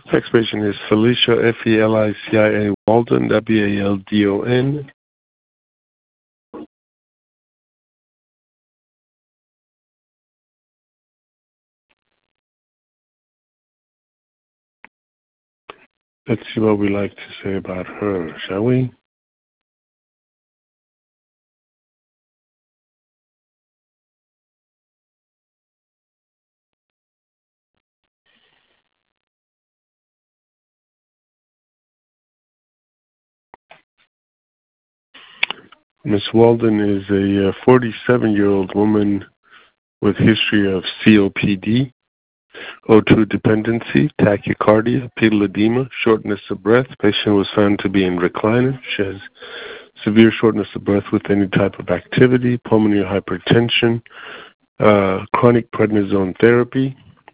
Next patient is Felicia, Felicia Waldon, Waldon. Let's see what we like to say about her, shall we? Miss Walden is a 47-year-old woman with history of COPD, O2 dependency, tachycardia, pedal edema, shortness of breath. Patient was found to be in recliner. She has severe shortness of breath with any type of activity, pulmonary hypertension, chronic prednisone therapy.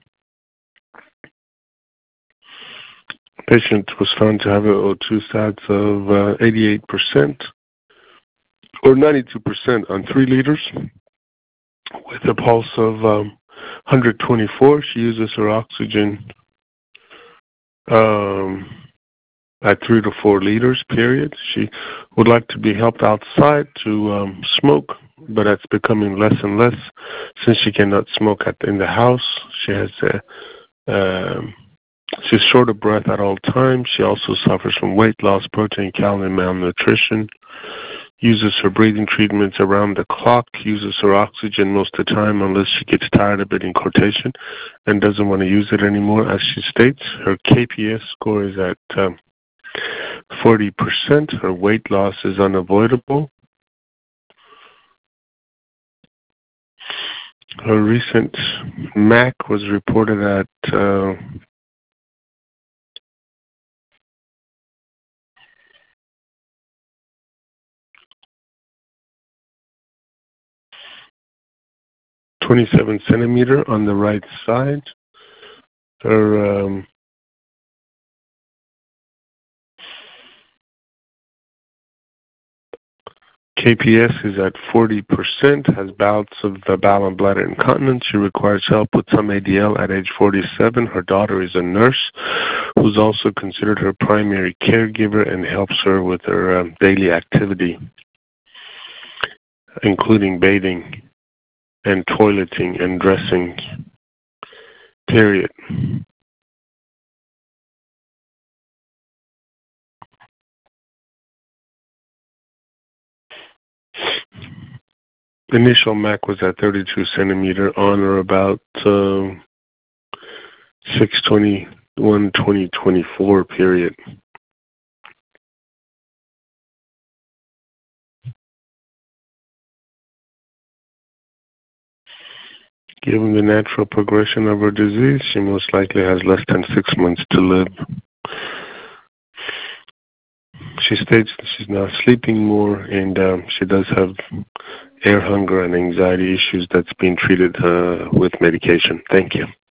Patient was found to have an O2 stats of 88% or 92% on 3 liters with a pulse of 124. She uses her oxygen at 3 to 4 liters, period. She would like to be helped outside to smoke, but that's becoming less and less since she cannot smoke in the house. She has she's short of breath at all times. She also suffers from weight loss, protein, calorie malnutrition, uses her breathing treatments around the clock, uses her oxygen most of the time unless she gets tired of it in quotation and doesn't want to use it anymore. As she states, her KPS score is at 40%. Her weight loss is unavoidable. Her recent MAC was reported at 27 centimeter on the right side. Her KPS is at 40%, has bouts of bowel and bladder incontinence. She requires help with some ADL at age 47. Her daughter is a nurse who's also considered her primary caregiver and helps her with her daily activity, including bathing and toileting and dressing, period. Initial MAC was at 32 centimeter on or about 6/21/2024, period. Given the natural progression of her disease, she most likely has less than 6 months to live. She states that she's now sleeping more, and she does have air hunger and anxiety issues that's being treated with medication. Thank you.